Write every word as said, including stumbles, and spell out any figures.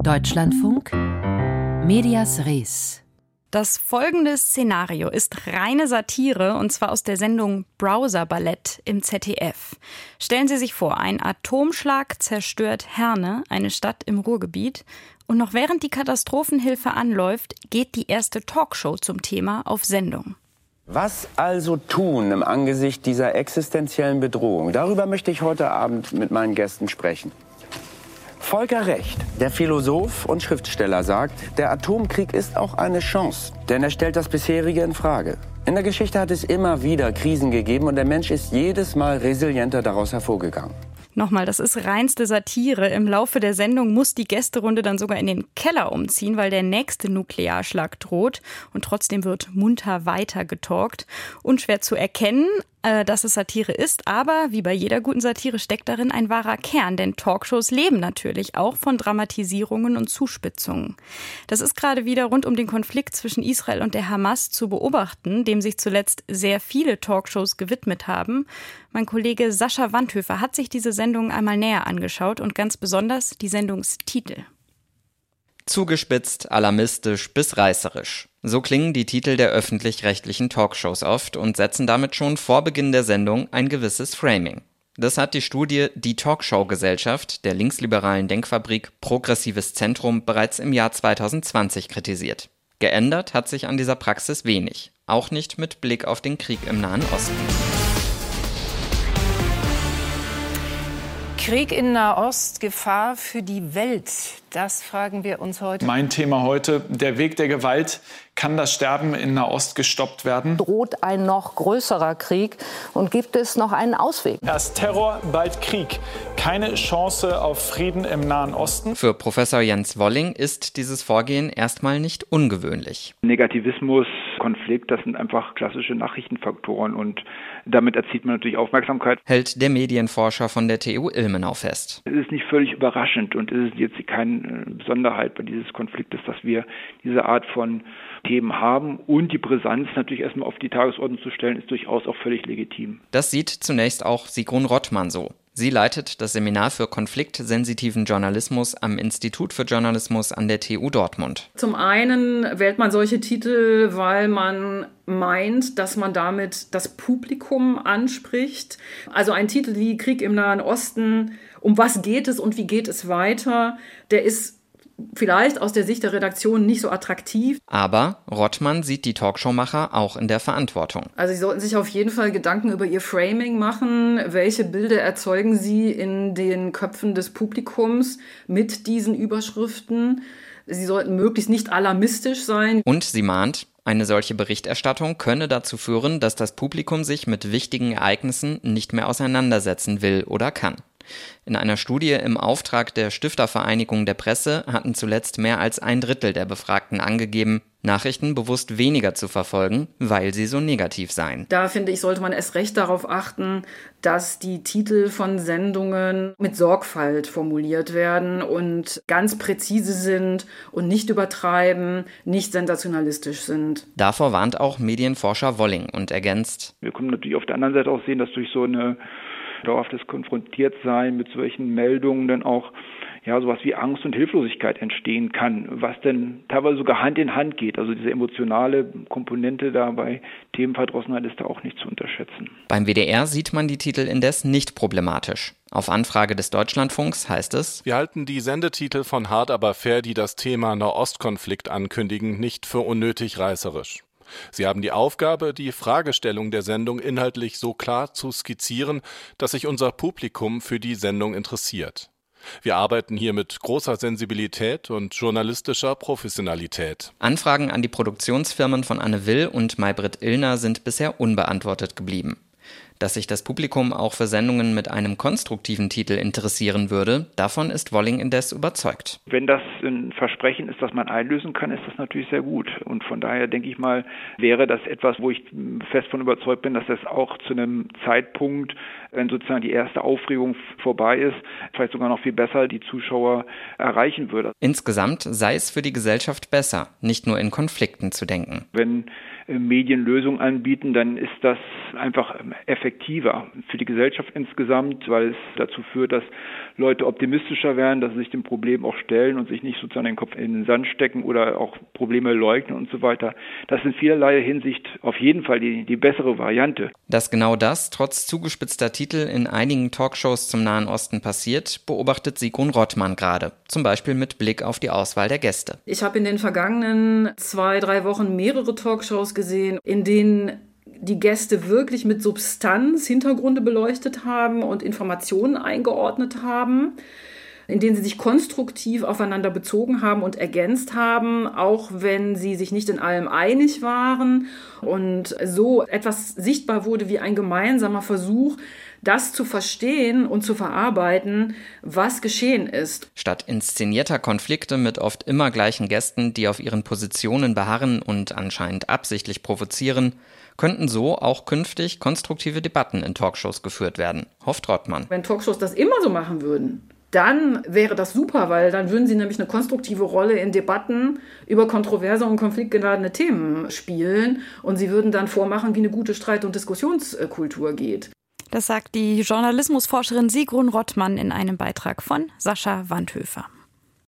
Deutschlandfunk, Medias Res. Das folgende Szenario ist reine Satire, und zwar aus der Sendung Browser-Ballett im Z D F. Stellen Sie sich vor, ein Atomschlag zerstört Herne, eine Stadt im Ruhrgebiet. Und noch während die Katastrophenhilfe anläuft, geht die erste Talkshow zum Thema auf Sendung. Was also tun im Angesicht dieser existenziellen Bedrohung? Darüber möchte ich heute Abend mit meinen Gästen sprechen. Volker Recht, der Philosoph und Schriftsteller, sagt, der Atomkrieg ist auch eine Chance, denn er stellt das bisherige in Frage. In der Geschichte hat es immer wieder Krisen gegeben und der Mensch ist jedes Mal resilienter daraus hervorgegangen. Nochmal, das ist reinste Satire. Im Laufe der Sendung muss die Gästerunde dann sogar in den Keller umziehen, weil der nächste Nuklearschlag droht. Und trotzdem wird munter weiter getalkt. Unschwer zu erkennen, äh, dass es Satire ist, aber wie bei jeder guten Satire steckt darin ein wahrer Kern. Denn Talkshows leben natürlich auch von Dramatisierungen und Zuspitzungen. Das ist gerade wieder rund um den Konflikt zwischen Israel und der Hamas zu beobachten, dem sich zuletzt sehr viele Talkshows gewidmet haben. Mein Kollege Sascha Wandhöfer hat sich diese Sendung einmal näher angeschaut und ganz besonders die Sendungstitel. Zugespitzt, alarmistisch bis reißerisch. So klingen die Titel der öffentlich-rechtlichen Talkshows oft und setzen damit schon vor Beginn der Sendung ein gewisses Framing. Das hat die Studie Die Talkshow-Gesellschaft der linksliberalen Denkfabrik Progressives Zentrum bereits im Jahr zwanzig zwanzig kritisiert. Geändert hat sich an dieser Praxis wenig, auch nicht mit Blick auf den Krieg im Nahen Osten. Krieg in Nahost, Gefahr für die Welt. Das fragen wir uns heute. Mein Thema heute, der Weg der Gewalt. Kann das Sterben in Nahost gestoppt werden? Droht ein noch größerer Krieg und gibt es noch einen Ausweg? Erst Terror, bald Krieg. Keine Chance auf Frieden im Nahen Osten. Für Professor Jens Wolling ist dieses Vorgehen erstmal nicht ungewöhnlich. Negativismus, Konflikt, das sind einfach klassische Nachrichtenfaktoren und damit erzielt man natürlich Aufmerksamkeit. Hält der Medienforscher von der T U Ilmenau fest. Es ist nicht völlig überraschend und es ist jetzt keine Besonderheit bei dieses Konfliktes, dass wir diese Art von Themen haben und die Brisanz natürlich erstmal auf die Tagesordnung zu stellen, ist durchaus auch völlig legitim. Das sieht zunächst auch Sigrun Rottmann so. Sie leitet das Seminar für konfliktsensitiven Journalismus am Institut für Journalismus an der T U Dortmund. Zum einen wählt man solche Titel, weil man meint, dass man damit das Publikum anspricht. Also ein Titel wie Krieg im Nahen Osten, um was geht es und wie geht es weiter, der ist vielleicht aus der Sicht der Redaktion nicht so attraktiv. Aber Rottmann sieht die Talkshow-Macher auch in der Verantwortung. Also sie sollten sich auf jeden Fall Gedanken über ihr Framing machen. Welche Bilder erzeugen sie in den Köpfen des Publikums mit diesen Überschriften? Sie sollten möglichst nicht alarmistisch sein. Und sie mahnt, eine solche Berichterstattung könne dazu führen, dass das Publikum sich mit wichtigen Ereignissen nicht mehr auseinandersetzen will oder kann. In einer Studie im Auftrag der Stiftervereinigung der Presse hatten zuletzt mehr als ein Drittel der Befragten angegeben, Nachrichten bewusst weniger zu verfolgen, weil sie so negativ seien. Da finde ich, sollte man erst recht darauf achten, dass die Titel von Sendungen mit Sorgfalt formuliert werden und ganz präzise sind und nicht übertreiben, nicht sensationalistisch sind. Davor warnt auch Medienforscher Wolling und ergänzt: Wir können natürlich auf der anderen Seite auch sehen, dass durch so eine dauerhaftes Konfrontiertsein mit solchen Meldungen dann auch ja sowas wie Angst und Hilflosigkeit entstehen kann, was dann teilweise sogar Hand in Hand geht. Also diese emotionale Komponente da bei Themenverdrossenheit ist da auch nicht zu unterschätzen. Beim W D R sieht man die Titel indes nicht problematisch. Auf Anfrage des Deutschlandfunks heißt es: Wir halten die Sendetitel von Hart aber fair, die das Thema Nahostkonflikt ankündigen, nicht für unnötig reißerisch. Sie haben die Aufgabe, die Fragestellung der Sendung inhaltlich so klar zu skizzieren, dass sich unser Publikum für die Sendung interessiert. Wir arbeiten hier mit großer Sensibilität und journalistischer Professionalität. Anfragen an die Produktionsfirmen von Anne Will und Maybrit Illner sind bisher unbeantwortet geblieben. Dass sich das Publikum auch für Sendungen mit einem konstruktiven Titel interessieren würde, davon ist Wolling indes überzeugt. Wenn das ein Versprechen ist, das man einlösen kann, ist das natürlich sehr gut. Und von daher denke ich mal, wäre das etwas, wo ich fest von überzeugt bin, dass das auch zu einem Zeitpunkt, wenn sozusagen die erste Aufregung vorbei ist, vielleicht sogar noch viel besser die Zuschauer erreichen würde. Insgesamt sei es für die Gesellschaft besser, nicht nur in Konflikten zu denken. Wenn Medien Lösungen anbieten, dann ist das einfach effektiv effektiver für die Gesellschaft insgesamt, weil es dazu führt, dass Leute optimistischer werden, dass sie sich dem Problem auch stellen und sich nicht sozusagen den Kopf in den Sand stecken oder auch Probleme leugnen und so weiter. Das ist in vielerlei Hinsicht auf jeden Fall die, die bessere Variante. Dass genau das trotz zugespitzter Titel in einigen Talkshows zum Nahen Osten passiert, beobachtet Sigrun Rottmann gerade. Zum Beispiel mit Blick auf die Auswahl der Gäste. Ich habe in den vergangenen zwei, drei Wochen mehrere Talkshows gesehen, in denen die Gäste wirklich mit Substanz Hintergründe beleuchtet haben und Informationen eingeordnet haben, in denen sie sich konstruktiv aufeinander bezogen haben und ergänzt haben, auch wenn sie sich nicht in allem einig waren. Und so etwas sichtbar wurde wie ein gemeinsamer Versuch, das zu verstehen und zu verarbeiten, was geschehen ist. Statt inszenierter Konflikte mit oft immer gleichen Gästen, die auf ihren Positionen beharren und anscheinend absichtlich provozieren, könnten so auch künftig konstruktive Debatten in Talkshows geführt werden, hofft Rottmann. Wenn Talkshows das immer so machen würden, dann wäre das super, weil dann würden sie nämlich eine konstruktive Rolle in Debatten über kontroverse und konfliktgeladene Themen spielen und sie würden dann vormachen, wie eine gute Streit- und Diskussionskultur geht. Das sagt die Journalismusforscherin Sigrun Rottmann in einem Beitrag von Sascha Wandhöfer.